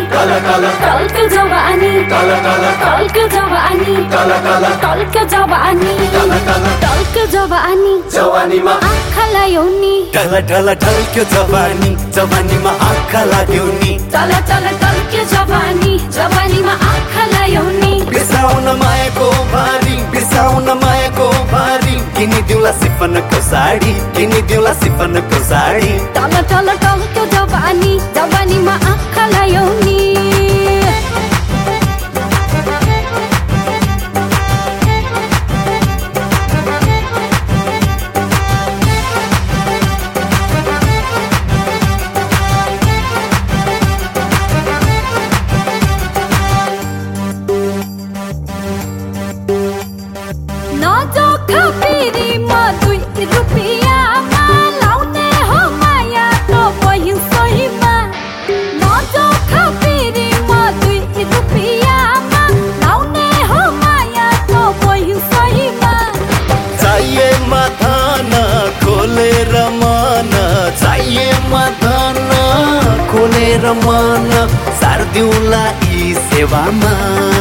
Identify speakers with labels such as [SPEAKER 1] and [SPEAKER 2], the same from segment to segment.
[SPEAKER 1] काला काला
[SPEAKER 2] टल्क जवानी
[SPEAKER 1] काला काला
[SPEAKER 2] टल्क जवानी
[SPEAKER 1] काला काला
[SPEAKER 2] टल्क जवानी
[SPEAKER 1] काला काला
[SPEAKER 2] टल्क जवानी
[SPEAKER 1] जवानीमा
[SPEAKER 2] आँखा लायोनी
[SPEAKER 3] टल टल टल्क्यो जवानी जवानीमा आँखा लाग्यो नि
[SPEAKER 2] टल टल टल्क्यो जवानी जवानीमा आँखा लायोनी
[SPEAKER 3] बिर्साउन मायाको भारी बिर्साउन मायाको भारी किनिदिउँला सिफनको साडी किनिदिउँला सिफनको साडी
[SPEAKER 2] टल टल टल्क्यो जवानी जवानीमा आँखा लायोनी नजोखा पिरीमा 2 रुपियाँमा लाउने हो माया त पैसैमा नजोखा पिरीमा 2 रुपियाँमा लाउने हो माया त पैसैमा
[SPEAKER 3] चाहिए माथान खोलेर मन चाहिए माथान खोलेर मन सार्दिउँला यी सेवामा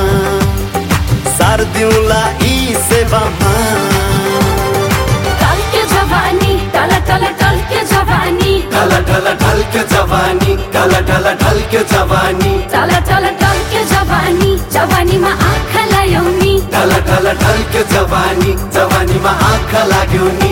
[SPEAKER 3] सार्दिउँला यी सेवामा
[SPEAKER 2] टल्क्यो जवानी टल टल टल्क्यो जवानी
[SPEAKER 1] काला काला ढल्क्यो जवानी काला काला ढल्क्यो जवानी
[SPEAKER 2] टल टल टल्क्यो जवानी जवानीमा आँखा लायोनी
[SPEAKER 1] काला काला ढल्क्यो जवानी जवानीमा आँखा लाग्यो नि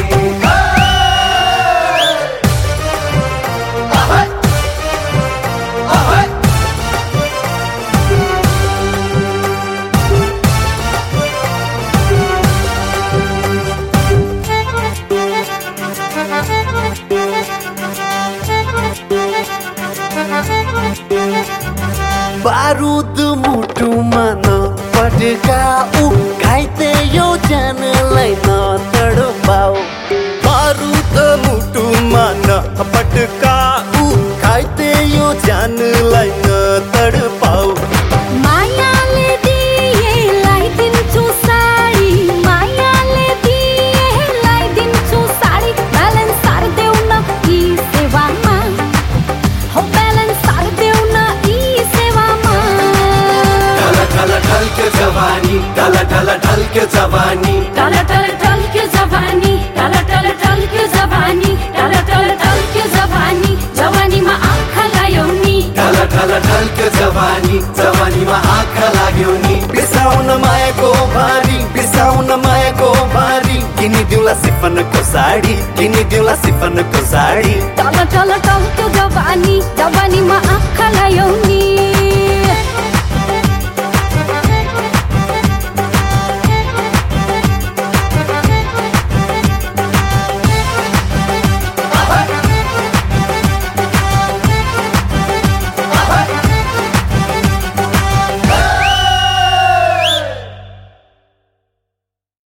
[SPEAKER 3] बारुद मुटुमा नपटकाऊ घाइते यो जानलाई नतडपाऊ बारुद मुटुमा नपटकाऊ घाइते यो जानलाई नतडपाऊ
[SPEAKER 2] मायाले दिए लाइदिन्छु साडी मायाले दिए लाइदिन्छु साडी ब्यालेन्स सार्देऊ न यी सेवामा हो ब्यालेन्स सार्देऊ न यी सेवामा
[SPEAKER 1] काला काला ढल्क्यो जवानी काला काला ढल्क्यो जवानी
[SPEAKER 2] टल टल टल्क्यो जवानी टल टल टल्क्यो जवानी टल टल टल्क्यो जवानी जवानीमा आँखा लायोनी
[SPEAKER 1] काला काला ढल्क्यो जवानी जवानीमा आँखा लाग्यो नि
[SPEAKER 3] बिर्साउन मायाको भारी बिर्साउन मायाको भारी किनिदिउँला सिफनको साडी किनिदिउँला सिफनको साडी
[SPEAKER 2] टल टल टल्क्यो